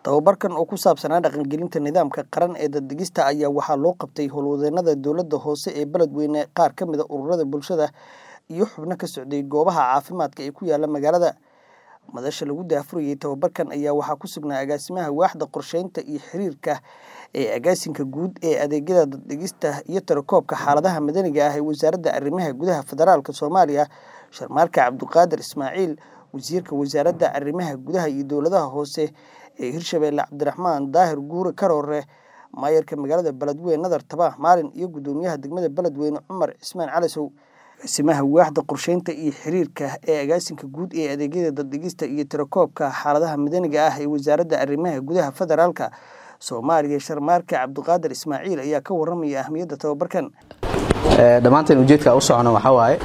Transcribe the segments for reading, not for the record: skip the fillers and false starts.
Tababarkan oo ku saabsanaa dhaqangelinta nidaamka qaran ee dad-dhigista ayaa waxaa loo qabtay howlwadeenada dowladda hoose ee Beledweyne, qaar ka mid ah ururada bulshada iyo xubno ka socday goobaha caafimaadka ee ku yaala magaalada. Madasha lagu daafurayay tababarkan ayaa waxaa ku sugnaa agaasimaha waaxda qorsheynta iyo xiriirka ee agaasinka guud ee adeegyada dad-dhigista iyo tirakoobka xaaladaha madaniga ah ee Wasaaradda Arrimaha Gudaha Federaalka Soomaaliya, Sharmaarke Cabduqaadir Ismaaciil, Wasiirka Wasaaradda Arrimaha Gudaha iyo Dowladaha Hoose ee Hirshabelle Cabdiraxmaan Daahir Guure Karoore, Maayarka magaalada Beledweyne Nadar Tabax Maalin iyo Gudoomiyaha degmada Beledweyne Cumar Cismaan Calisow. Agaasimaha waaxda qorsheynta iyo xiriirka ee agaasinka guud ee adeegyada dad-dhigista iyo tirakoobka xaaladaha madaniga ah ee Wasaaradda Arrimaha Gudaha Federaalka Soomaaliya, Sharmaarke Cabduqaadir Ismaaciil ayaa ka warramaya ahmiyadda tababarkan. Dhammaanteen ujeedka u socono waxa waaye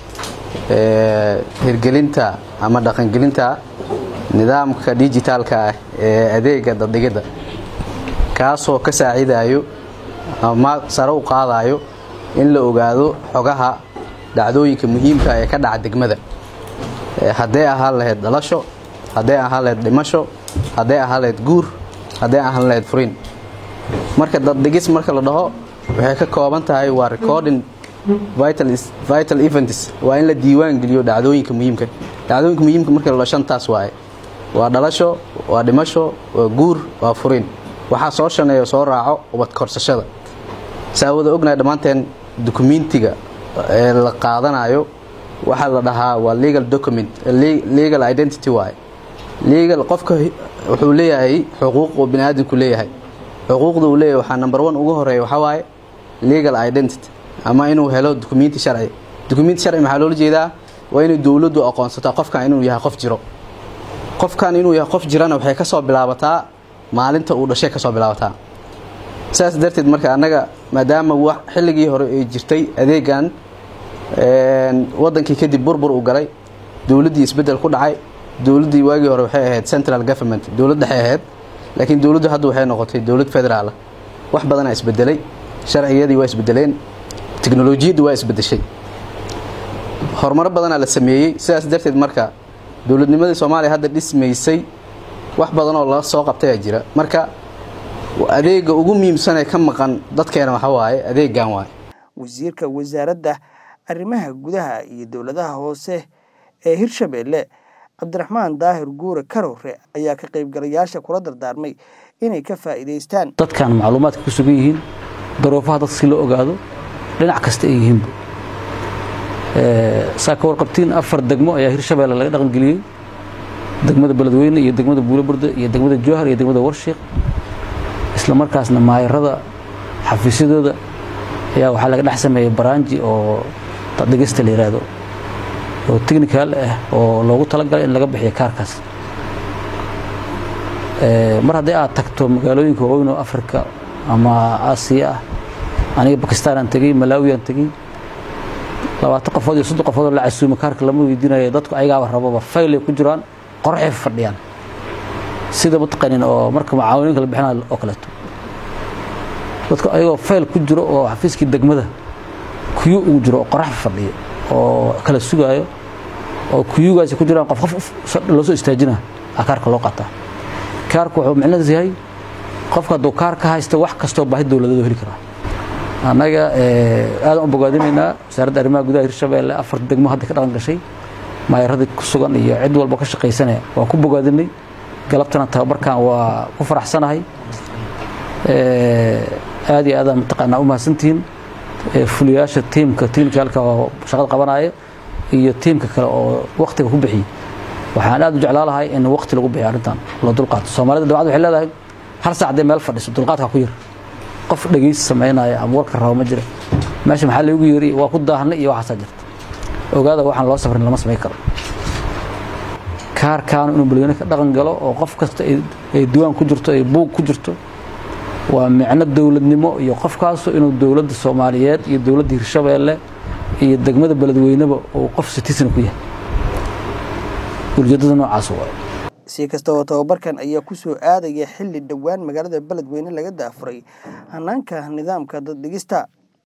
hirgelinta ama dhaqangelinta nidaamka digitalka ah ee adeega dad-dhigida, kaasoo ka saacidayo ama sare u qaadayo in la ogaado xogaha dhacdooyinka muhiimka ah ee ka dhaca degmada, haddii ahaan lahayd dhalasho, haddii ahaan lahayd dhimasho, haddii ahaan lahayd guur, haddii ahaan lahayd furin. Marka dad-dhigis marka la dhaho waxay ka kooban tahay waa recording vital events, waa in la diiwaan geliyo dhacdooyinka muhiimka. Dhacdooyinka muhiimka marka la dhaho shantaas waaye: waa dhalasho, waa dhimasho, waa guur, waa furin. Waxaa soo shaneeyo soo raaco ubad korsashada. Saawada ognahay dhammaanteen dukumentiga ee la qaadanayo waxa la dhahaa waa legal document, legal identity waaye. Legal qofka wuxuu leeyahay xuquuq oo bini'aadamku leeyahay. Xuquuqda uu leeyahay waxaa number 1 ugu horeeya waxa waaye legal identity, ama inuu helo dukumenti sharci. Dukumenti sharci maxaa loo jeedaa? Waa inay dawladdu aqoonsato qofkan inuu yahay qof jiro. Qofkan inuu yahay qof jirana waxay ka soo bilaabataa maalinta uu dhashay ka soo bilaabataa. Saas darteed marka anaga maadaama xilligii hore ay jirtay adeegan wadankii kadib burbur u galay, dawladdii isbedel ku dhacay. Dawladdii waagii hore waxay ahayd central government, dawladda dhexe ahayd, laakiin dawladdu hadda waxay noqotay dawlad federaal ah. Wax badan ayaa isbedelay, sharciyadii waa isbedeleen, tiknoolajiyadu waa isbedeshay, horumar badan la sameeyay. Sidaas darteed marka dawladnimadii Soomaaliya hadda dhismaysay wax badan oo la soo qabtay jira. Marka adeega ugu muhiimsan ee ka maqan dadkeena waxa waaye adeegan waaye. Wasiirka Wasaaradda Arrimaha Gudaha iyo Dowladaha Hoose ee Hirshabelle Cabdiraxmaan Daahir Guure Karoore ayaa ka qaybgalayaasha kula dardaarmay inay ka faa'iideystaan dadkan macluumaadka ku sugan yihiin, daruufaha dadka si loo ogaado dhinac kasta ay yihiin. Saaka warqabtiin 4 degmo ayaa Hirshabelle laga dhaqan geliyay: degmada Beledweyne iyo degmada Buuloburda iyo degmada Jowhar iyo degmada Warshiq. isla markaasna maayarada xafiisyadooda ayaa waxaa laga dhex sameeyay baraanji oo dad-dhigista la yiraahdo, oo technical ah oo loogu talagalay in laga bixiyo kaarkaas. Mar haddii aad tagto magaalooyinka waaweyn oo Afrika ama Aasiya ah, aniga Bakistaan aan tagay, Malawi aan tagay, 20 qofood iyo 30 qofood oo la casuumay kaarka lama weydiinayo. dadku ayaga rababa fayl ay ku jiraan, qorxay fadhiyaan sida mataqanin oo marka macaawinka la bixinayo oo kale. dadku ayagoo fayl ku jiro oo xafiiskii degmada kuyu ugu jiro qorax fadhiyo oo kala sugayo, oo kuyugaasi ku jiraan qof loo soo istaajina kaarka loo qaataa. kaarku wuxuu macnaheedu yahay qofka hadduu kaarka haysto wax kastoo baahi dawladeed heli kara. anaga aad u bogaadinaynaa Wasaaradda Arrimaha Gudaha Hirshabelle 4 degmo hadda ka dhaqan gashay, maayaradii ku sugan iyo cid walba ka shaqaysanaya waa ku bogaadinay. galabtana tababarkan waa ku faraxsanahay. aad iyo aad mataqaanaa u mahadsantihiin fuliyaasha tiimka technicalka oo shaqada qabanaya iyo tiimka kale oo waqtiga ku bixiyay. waxaan aad u jeclaan lahay in waqti lagu bixiyo arrintan loo dulqaato. Soomaalida dabacad waxay leedahay hal saacad meel fadhiso dulqaadka ku yar. qof dhageys sameynaya ama warka raaw ma jira, meesha maxaa lagu yiri waa ku daahnay iyo waxa jirta. ogaada waxaan loo safrin lama sameey karo. kaarkaan inuu bulshada ka dhaqan galo oo qof kasta ay diiwaan ku jirto, ay buug ku jirto, waa micno dawladnimo iyo qofkaas inuu dawladda Soomaaliyeed iyo dawladda Hirshabelle iyo degmada Beledweyneba oo qof citizen ku yahay. ujeedada noocaas waa si kastaba tababarkan ayaa ku soo aadaya xilli dhawaan magaalada Beledweyne laga daafuray hanaanka nidaamka dad-dhigista.